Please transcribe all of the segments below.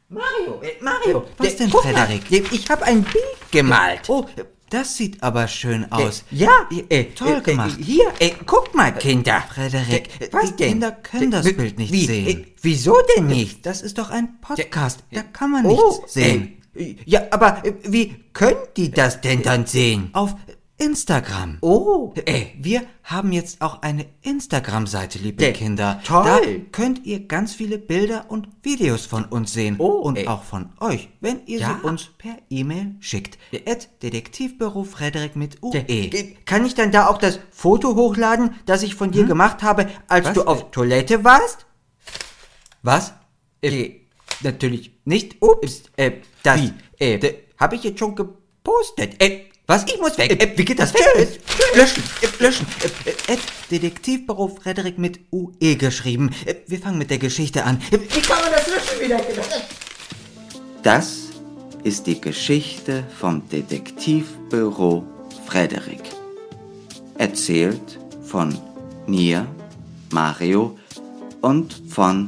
Mario, Was denn, guck mal, Frederik? ich habe ein Bild gemalt. Oh, das sieht aber schön aus. Toll gemacht. Hier, guck mal, Kinder. Frederik, Was die denn? Kinder können das Bild nicht sehen. Wieso denn nicht? Das ist doch ein Podcast, da kann man Oh, nichts sehen. ja, aber wie können die das denn dann sehen? Auf Instagram. Oh, Wir haben jetzt auch eine Instagram-Seite, liebe Kinder. toll. Da könnt ihr ganz viele Bilder und Videos von uns sehen. Oh, und auch von euch, wenn ihr Ja. sie uns per E-Mail schickt. @Detektivbüro Frederik mit UE. Kann ich dann da auch das Foto hochladen, das ich von dir gemacht habe, als Was? du auf Toilette warst? Was? Natürlich nicht. Ups, das Wie? habe ich jetzt schon gepostet. Was? Ich muss weg. Wie geht das weg? Löschen. Löschen. Detektivbüro Frederik mit UE geschrieben. Wir fangen mit der Geschichte an. Wie kann man das löschen wieder? Das ist die Geschichte vom Detektivbüro Frederik. Erzählt von mir, Mario und von...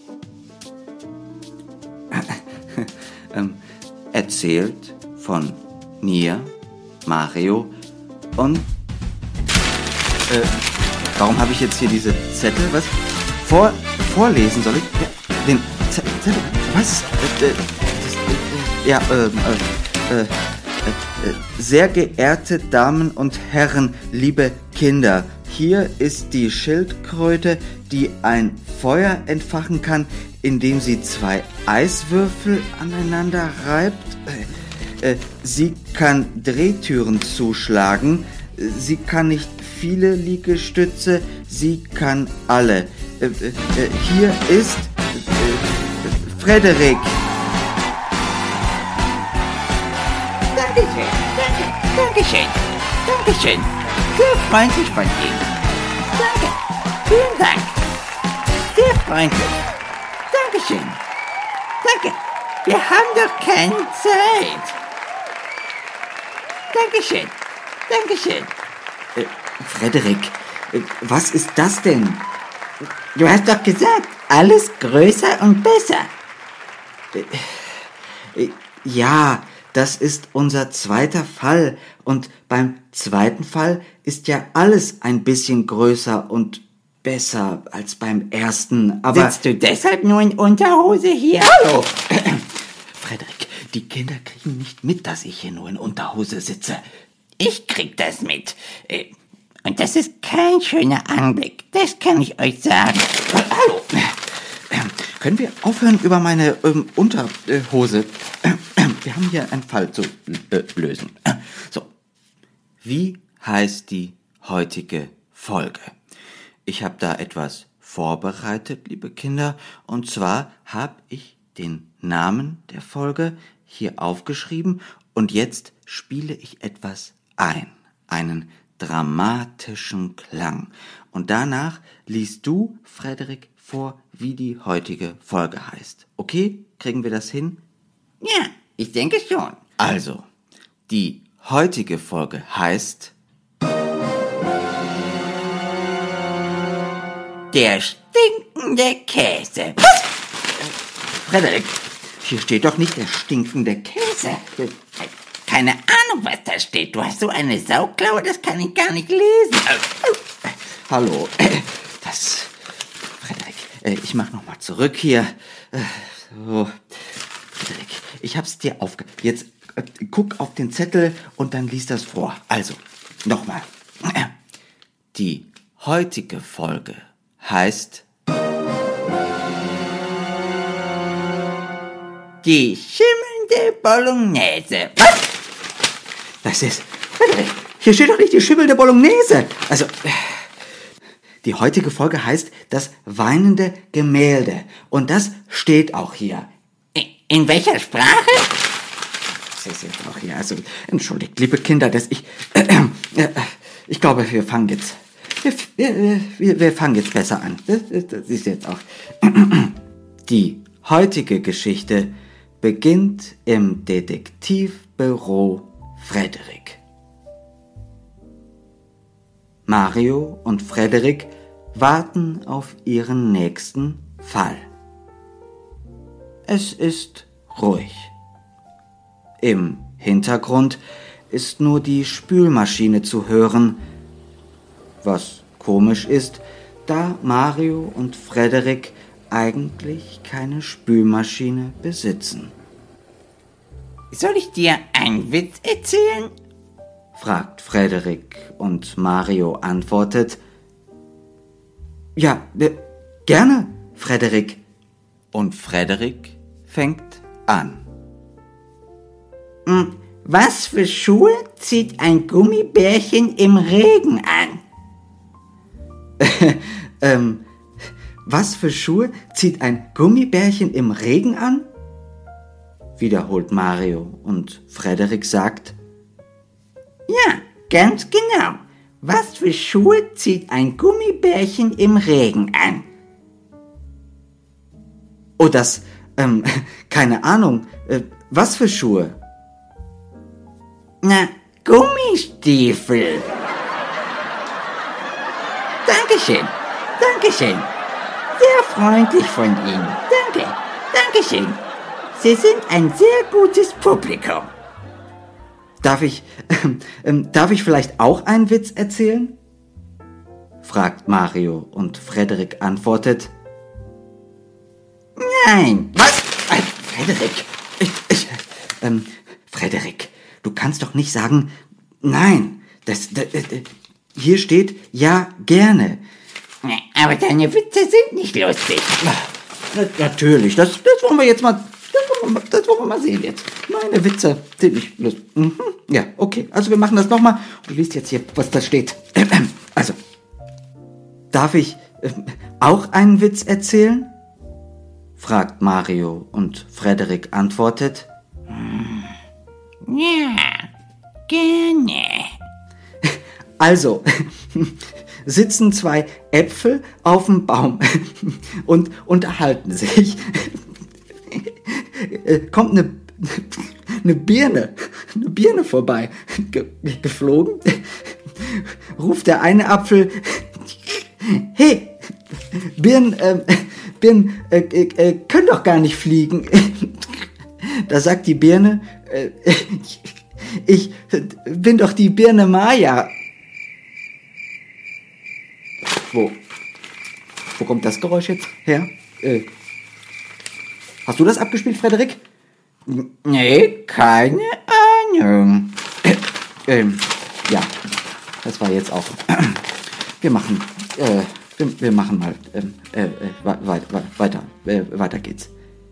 erzählt von mir, Mario und... warum habe ich jetzt hier diese Zettel? Was? Vorlesen soll ich? Ja, den Zettel? Was? Sehr geehrte Damen und Herren, liebe Kinder, hier ist die Schildkröte, die ein Feuer entfachen kann, indem sie 2 Eiswürfel aneinander reibt. Sie kann Drehtüren zuschlagen. Sie kann nicht viele Liegestütze, sie kann alle. Hier ist Frederik. Dankeschön. Sehr freundlich von Ihnen. Danke. Vielen Dank. Sehr freundlich. Dankeschön. Danke. Wir haben doch keine Zeit. Dankeschön. Frederik, was ist das denn? Du hast doch gesagt, alles größer und besser. Ja, das ist unser zweiter Fall. Und beim zweiten Fall ist ja alles ein bisschen größer und besser als beim ersten. Aber Sitzt du deshalb nur in Unterhose hier? Hallo! Frederik, die Kinder kriegen nicht mit, dass ich hier nur in Unterhose sitze. Ich krieg das mit. Und das ist kein schöner Anblick. Das kann ich euch sagen. Hallo! Können wir aufhören über meine Unterhose? Wir haben hier einen Fall zu lösen. So. Wie heißt die heutige Folge? Ich habe da etwas vorbereitet, liebe Kinder. Und zwar habe ich den Namen der Folge hier aufgeschrieben. Und jetzt spiele ich etwas ein. Einen dramatischen Klang. Und danach liest du, Frederik, vor, wie die heutige Folge heißt. Okay? Kriegen wir das hin? Ja, ich denke schon. Also, die heutige Folge heißt Der stinkende Käse. Frederik, hier steht doch nicht der stinkende Käse. Keine Ahnung, was da steht. Du hast so eine Sauklaue, das kann ich gar nicht lesen. Hallo, Frederik, ich mach nochmal zurück hier. So, Frederik, ich hab's dir Jetzt guck auf den Zettel und dann lies das vor. Also, nochmal. Die heutige Folge heißt Die schimmelnde Bolognese. Das ist... Frederik, hier steht doch nicht die schimmelnde Bolognese. Also, die heutige Folge heißt Das weinende Gemälde. Und das steht auch hier. In welcher Sprache? Das ist jetzt auch hier. Also, entschuldigt, liebe Kinder, dass ich glaube, wir fangen jetzt... Wir fangen jetzt besser an. Das ist jetzt auch... Die heutige Geschichte beginnt im Detektivbüro Frederik. Mario und Frederik warten auf ihren nächsten Fall. Es ist ruhig. Im Hintergrund ist nur die Spülmaschine zu hören, was komisch ist, da Mario und Frederik eigentlich keine Spülmaschine besitzen. Soll ich dir einen Witz erzählen? Fragt Frederik und Mario antwortet: Ja, gerne, Frederik. Und Frederik fängt an. Was für Schuhe zieht ein Gummibärchen im Regen an? Was für Schuhe zieht ein Gummibärchen im Regen an? Wiederholt Mario und Frederik sagt: Ja, ganz genau. Was für Schuhe zieht ein Gummibärchen im Regen an? Oh, das, keine Ahnung. Was für Schuhe? Na, Gummistiefel. Dankeschön, Dankeschön. Sehr freundlich von Ihnen. Danke, Dankeschön. Sie sind ein sehr gutes Publikum. Darf ich vielleicht auch einen Witz erzählen? Fragt Mario und Frederik antwortet: Nein. Was? Frederik, Frederik, du kannst doch nicht sagen, nein. Hier steht, ja, gerne. Aber deine Witze sind nicht lustig. Natürlich, das wollen wir jetzt mal, das wollen wir mal sehen jetzt. Meine Witze sind nicht lustig. Ja, okay, also wir machen das nochmal. Du liest jetzt hier, was da steht. Also, darf ich auch einen Witz erzählen? Fragt Mario und Frederik antwortet: Ja, gerne. Also, sitzen zwei Äpfel auf dem Baum und unterhalten sich. Kommt eine Birne vorbei, geflogen, ruft der eine Apfel: Hey, Birnen können doch gar nicht fliegen. Da sagt die Birne: Ich bin doch die Birne Maya. Wo kommt das Geräusch jetzt her? Hast du das abgespielt, Frederik? Nee, keine Ahnung. Ja, das war jetzt auch. Wir machen mal weiter geht's.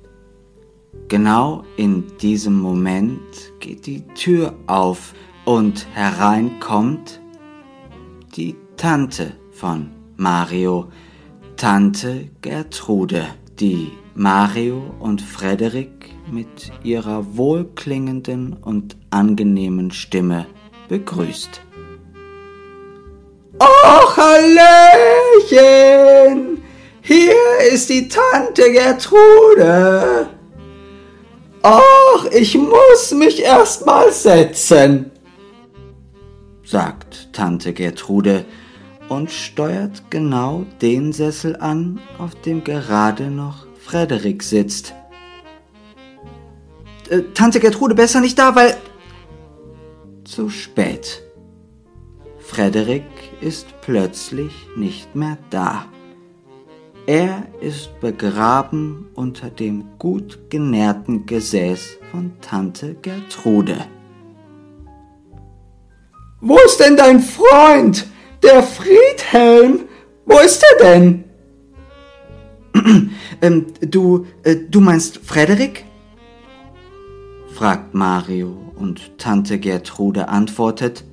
Genau in diesem Moment geht die Tür auf und herein kommt die Tante von Mario, Tante Gertrude, die Mario und Frederik mit ihrer wohlklingenden und angenehmen Stimme begrüßt. »Och, Hallöchen! Hier ist die Tante Gertrude! »Och, ich muss mich erst mal setzen«, sagt Tante Gertrude und steuert genau den Sessel an, auf dem gerade noch Frederik sitzt. »Tante Gertrude, besser nicht da, weil...« Zu spät. Frederik ist plötzlich nicht mehr da. Er ist begraben unter dem gut genährten Gesäß von Tante Gertrude. »Wo ist denn dein Freund, der Friedhelm? Wo ist er denn?« Du meinst Frederik?« fragt Mario und Tante Gertrude antwortet: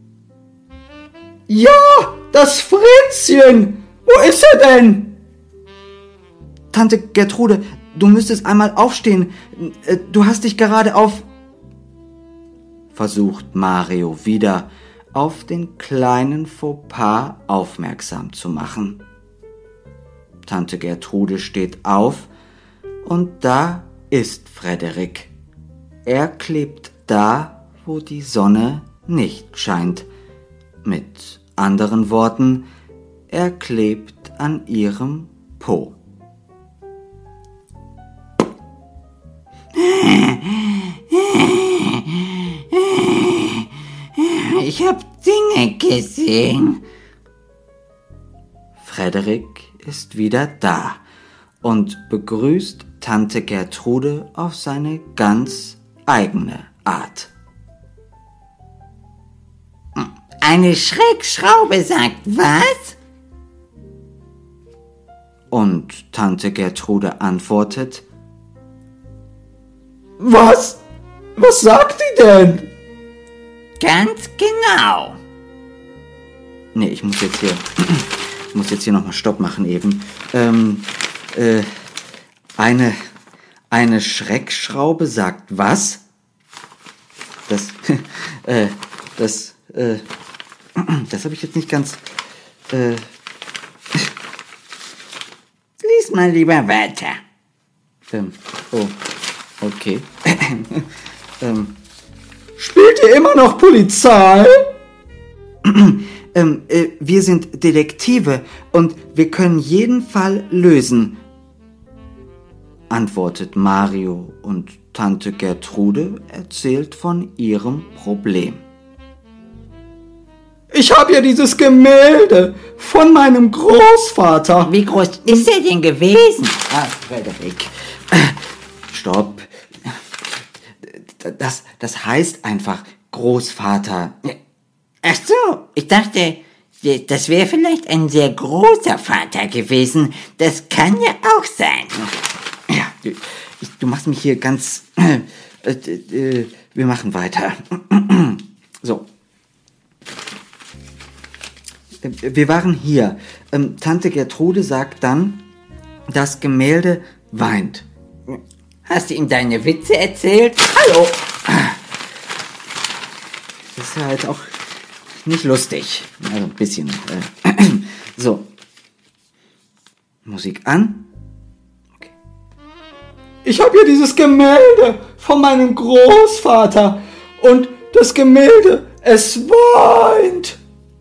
»Ja, das Fritzchen! Wo ist er denn?« »Tante Gertrude, du müsstest einmal aufstehen. Du hast dich gerade auf...« versucht Mario wieder, auf den kleinen Fauxpas aufmerksam zu machen. Tante Gertrude steht auf und da ist Frederik. Er klebt da, wo die Sonne nicht scheint. Mit anderen Worten, er klebt an ihrem Po. Ich habe Dinge gesehen. Frederik ist wieder da und begrüßt Tante Gertrude auf seine ganz eigene Art. Eine Schreckschraube sagt was? Und Tante Gertrude antwortet: Was? Was sagt die denn? Ganz genau. Nee, ich muss jetzt hier nochmal Stopp machen eben. Eine Schreckschraube sagt was? Das habe ich jetzt nicht ganz... Lies mal lieber weiter. Oh, okay. Spielt ihr immer noch Polizei? Wir sind Detektive und wir können jeden Fall lösen, antwortet Mario, und Tante Gertrude erzählt von ihrem Problem. Ich habe ja dieses Gemälde von meinem Großvater. Wie groß ist er denn gewesen? Frederik. Stopp. Das heißt einfach Großvater. Ach so, ich dachte, das wäre vielleicht ein sehr großer Vater gewesen. Das kann ja auch sein. Ja, du machst mich hier ganz... wir machen weiter. So. Wir waren hier. Tante Gertrude sagt dann, das Gemälde weint. Hast du ihm deine Witze erzählt? Hallo! Das ist ja jetzt auch nicht lustig. Also ein bisschen. So. Musik an. Okay. Ich habe hier dieses Gemälde von meinem Großvater. Und das Gemälde, es weint.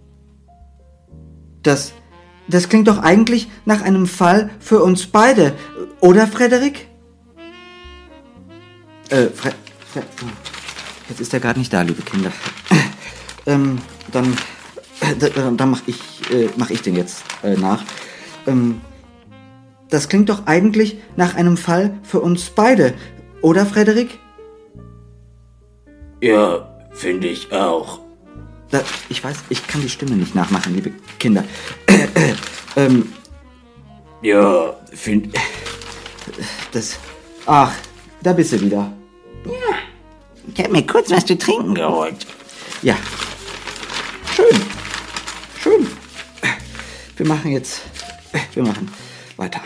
Das klingt doch eigentlich nach einem Fall für uns beide. Oder, Frederik? Jetzt ist er gerade nicht da, liebe Kinder. Dann mach ich den jetzt nach. Das klingt doch eigentlich nach einem Fall für uns beide. Oder, Frederik? Ja, finde ich auch. Ich weiß, ich kann die Stimme nicht nachmachen, liebe Kinder. Ja, finde... Ach, da bist du wieder. Ja, ich habe mir kurz was zu trinken geholt. Ja. Schön. Wir machen weiter.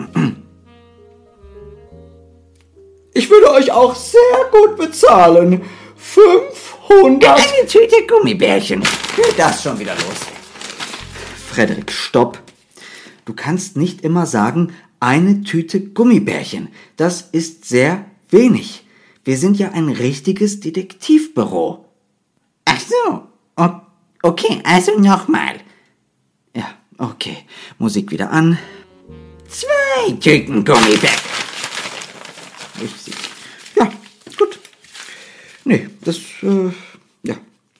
Ich würde euch auch sehr gut bezahlen. 500... Eine Tüte Gummibärchen. Geht das schon wieder los? Frederik, stopp. Du kannst nicht immer sagen, eine Tüte Gummibärchen. Das ist sehr wenig. Wir sind ja ein richtiges Detektivbüro. Ach so. Okay, also nochmal. Ja, okay. Musik wieder an. 2 Tüten Gummibärchen. Richtig. Ja, gut. Nee, ja.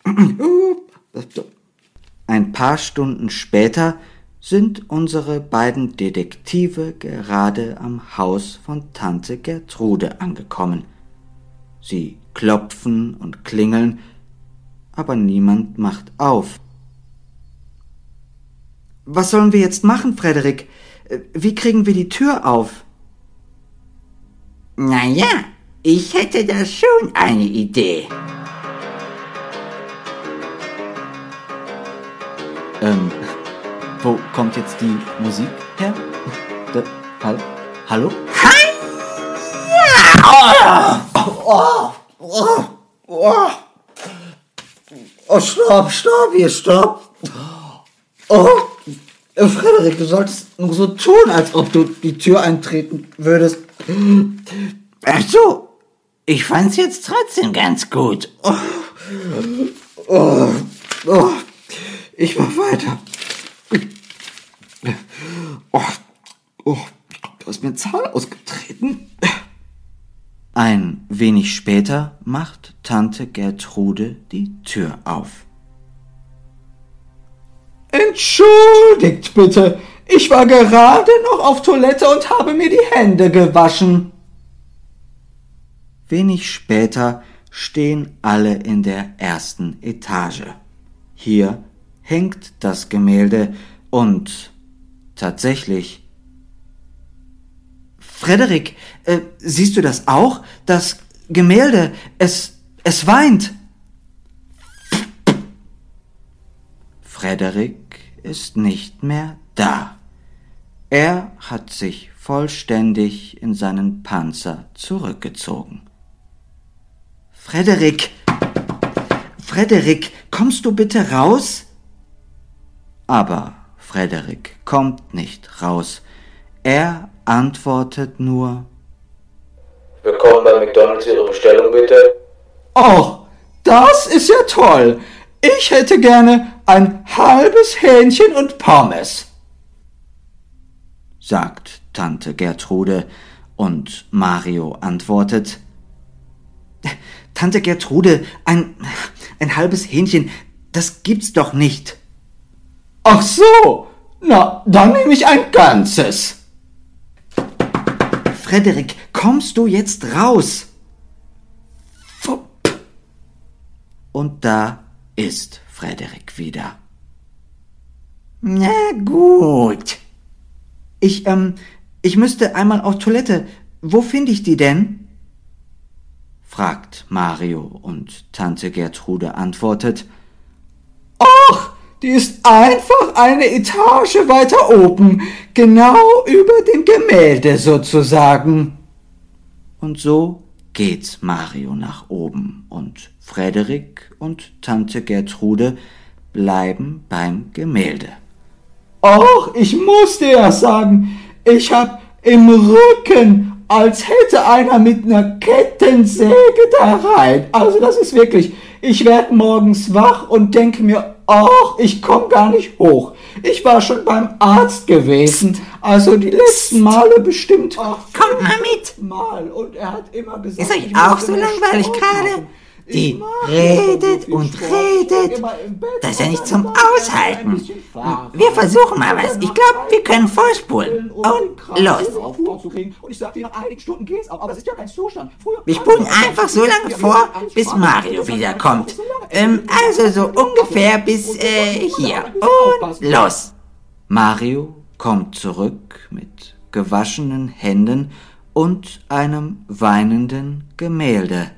Ein paar Stunden später sind unsere beiden Detektive gerade am Haus von Tante Gertrude angekommen. Sie klopfen und klingeln, aber niemand macht auf. Was sollen wir jetzt machen, Frederik? Wie kriegen wir die Tür auf? Naja, ich hätte da schon eine Idee. Wo kommt jetzt die Musik her? Hallo? Oh, stopp. Oh, Frederik, du solltest nur so tun, als ob du die Tür eintreten würdest. Ach so, ich fand's jetzt trotzdem ganz gut. Ich mach weiter. Du hast mir einen Zahn ausgetreten. Ein wenig später macht Tante Gertrude die Tür auf. Entschuldigt bitte, ich war gerade noch auf Toilette und habe mir die Hände gewaschen. Wenig später stehen alle in der ersten Etage. Hier hängt das Gemälde und tatsächlich... Frederik, siehst du das auch? Das Gemälde, es weint. Frederik ist nicht mehr da. Er hat sich vollständig in seinen Panzer zurückgezogen. Frederik, kommst du bitte raus? Aber Frederik kommt nicht raus. Er antwortet nur: Willkommen bei McDonald's, Ihre Bestellung bitte. Oh, das ist ja toll. Ich hätte gerne ein halbes Hähnchen und Pommes, sagt Tante Gertrude, und Mario antwortet: Tante Gertrude, ein halbes Hähnchen, das gibt's doch nicht. Ach so, na, dann nehme ich ein ganzes. Frederik, kommst du jetzt raus? Und da ist Frederik wieder. Na gut. Ich müsste einmal auf Toilette. Wo finde ich die denn? Fragt Mario, und Tante Gertrude antwortet: Ach, die ist einfach eine Etage weiter oben, genau über dem Gemälde sozusagen. Und so geht Mario nach oben, und Frederik und Tante Gertrude bleiben beim Gemälde. Ach, ich muss dir ja sagen, ich hab im Rücken, als hätte einer mit einer Kettensäge da rein. Also das ist wirklich, ich werde morgens wach und denke mir, ach, ich komme gar nicht hoch. Ich war schon beim Arzt gewesen, also die letzten Male bestimmt. Kommt mal mit. Mal. Und er hat immer gesagt, Ist euch ich muss auch so immer langweilig Sport gerade? machen. Die Ich mag redet so viel und Sport. redet. Immer im Bett Das ist ja und nicht dann zum mal ein Aushalten. bisschen Fahrrad. Wir versuchen mal was. Ich glaube, wir können vorspulen. Und los. Und ich sag dir, nach einigen Stunden geht's auch, aber das ist ja kein Zustand. Früher Wir spulen einfach so lange vor, bis Mario wiederkommt. Also so ungefähr bis hier. Und los. Mario kommt zurück mit gewaschenen Händen und einem weinenden Gemälde.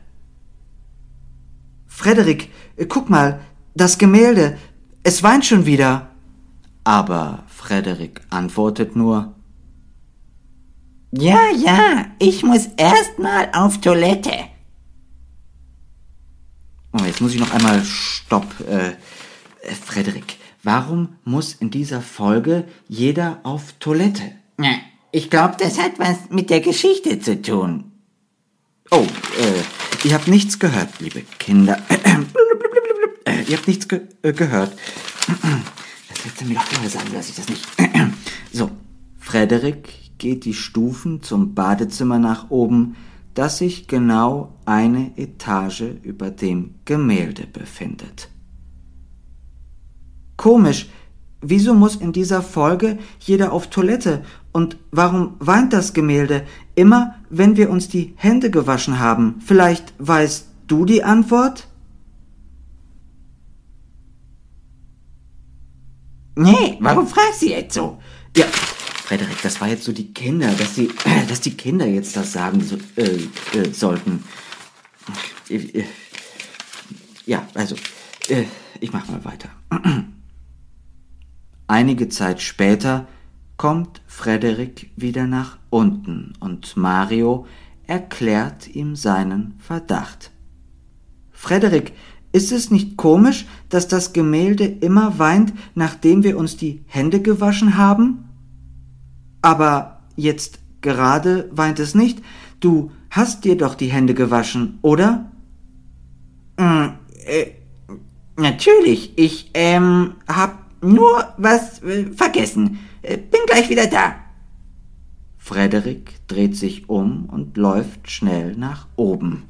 Frederik, guck mal, das Gemälde, es weint schon wieder. Aber Frederik antwortet nur: Ja, ich muss erst mal auf Toilette. Oh, jetzt muss ich noch einmal Stopp. Frederik, warum muss in dieser Folge jeder auf Toilette? Ja, ich glaube, das hat was mit der Geschichte zu tun. Oh, ihr habt nichts gehört, liebe Kinder. Ihr habt nichts gehört. Das hätte mir doch immer sagen, dass ich das nicht... So, Frederik geht die Stufen zum Badezimmer nach oben, das sich genau eine Etage über dem Gemälde befindet. Komisch, wieso muss in dieser Folge jeder auf Toilette? Und warum weint das Gemälde immer, wenn wir uns die Hände gewaschen haben? Vielleicht weißt du die Antwort? Nee, warum fragst du jetzt so? Ja, Frederik, das war jetzt so die Kinder, dass die Kinder jetzt das sagen sollten. Ja, also, ich mach mal weiter. Einige Zeit später kommt Frederik wieder nach unten und Mario erklärt ihm seinen Verdacht. Frederik, ist es nicht komisch, dass das Gemälde immer weint, nachdem wir uns die Hände gewaschen haben? Aber jetzt gerade weint es nicht. Du hast dir doch die Hände gewaschen, oder? Natürlich, ich, hab nur was vergessen. Bin gleich wieder da. Frederik dreht sich um und läuft schnell nach oben.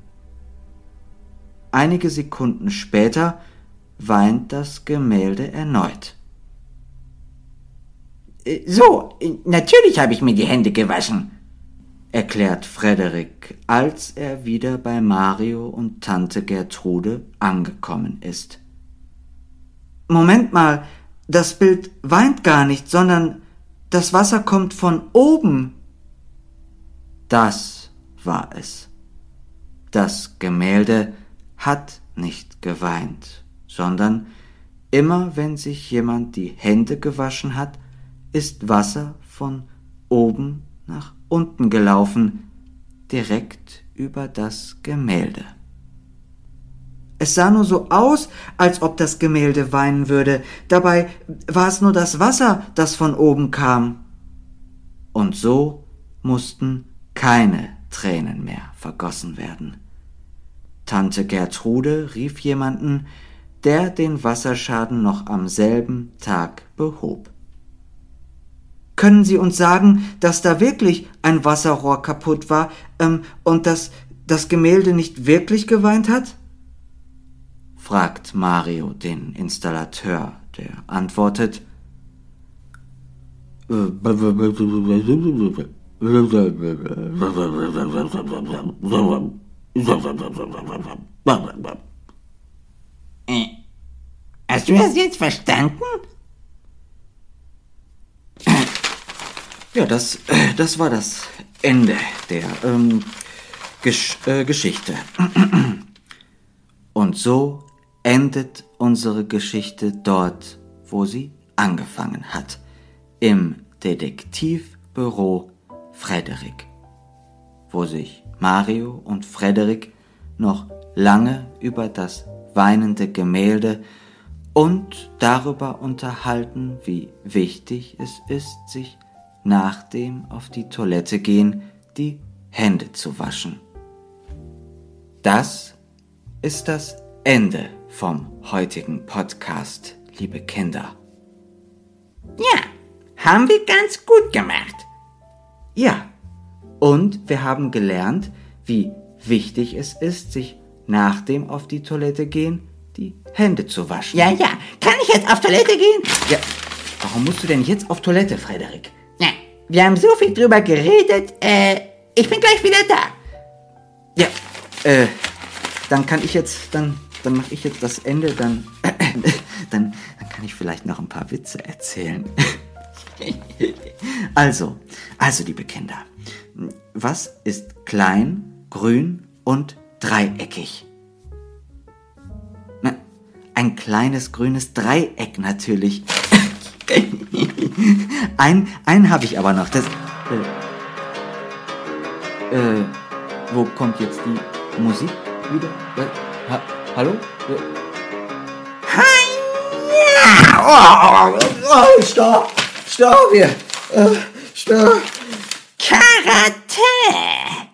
Einige Sekunden später weint das Gemälde erneut. Natürlich habe ich mir die Hände gewaschen, erklärt Frederik, als er wieder bei Mario und Tante Gertrude angekommen ist. Moment mal, das Bild weint gar nicht, sondern das Wasser kommt von oben. Das war es. Das Gemälde hat nicht geweint, sondern immer wenn sich jemand die Hände gewaschen hat, ist Wasser von oben nach unten gelaufen, direkt über das Gemälde. Es sah nur so aus, als ob das Gemälde weinen würde, dabei war es nur das Wasser, das von oben kam. Und so mussten keine Tränen mehr vergossen werden. Tante Gertrude rief jemanden, der den Wasserschaden noch am selben Tag behob. Können Sie uns sagen, dass da wirklich ein Wasserrohr kaputt war, und dass das Gemälde nicht wirklich geweint hat? Fragt Mario den Installateur, der antwortet: Hast du das jetzt verstanden? Ja, das war das Ende der Geschichte. Und so endet unsere Geschichte dort, wo sie angefangen hat, im Detektivbüro Frederik, wo sich Mario und Frederik noch lange über das weinende Gemälde und darüber unterhalten, wie wichtig es ist, sich nach dem auf die Toilette gehen die Hände zu waschen. Das ist das Ende vom heutigen Podcast, liebe Kinder. Ja, haben wir ganz gut gemacht. Ja, und wir haben gelernt, wie wichtig es ist, sich nach dem auf die Toilette gehen die Hände zu waschen. Ja, kann ich jetzt auf Toilette gehen? Ja, warum musst du denn jetzt auf Toilette, Frederik? Ja, wir haben so viel drüber geredet, ich bin gleich wieder da. Ja, dann kann ich jetzt, dann mache ich jetzt das Ende, dann kann ich vielleicht noch ein paar Witze erzählen. Also, liebe Kinder, was ist klein, grün und dreieckig? Na, ein kleines grünes Dreieck natürlich. Einen habe ich aber noch. Das, wo kommt jetzt die Musik wieder? Hallo? Stopp, hier. Stopp. Karate!